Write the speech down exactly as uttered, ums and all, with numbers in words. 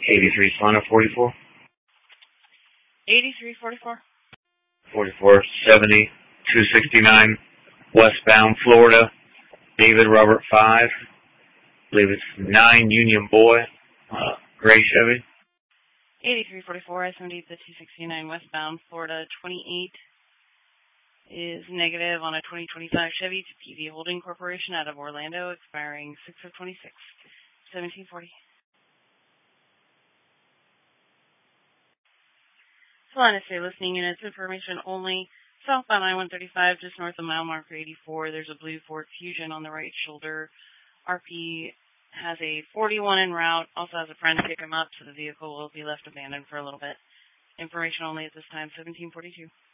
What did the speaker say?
eighty-three Solana forty-four. eighty-three forty-four. forty-four seventy two sixty-nine westbound Florida. David Robert five. I believe it's nine Union Boy. Uh, gray Chevy. eighty-three forty-four, I seventy the two sixty-nine westbound Florida. twenty-eight is negative on a twenty twenty-five Chevy to P V Holding Corporation out of Orlando, expiring six of twenty-six. seventeen forty. Solana Stay Listening Units information only. Southbound I one thirty-five, just north of mile marker eighty-four. There's a blue Ford Fusion on the right shoulder. R P has a forty-one en route. Also has a friend pick him up, so the vehicle will be left abandoned for a little bit. Information only at this time, seventeen forty-two.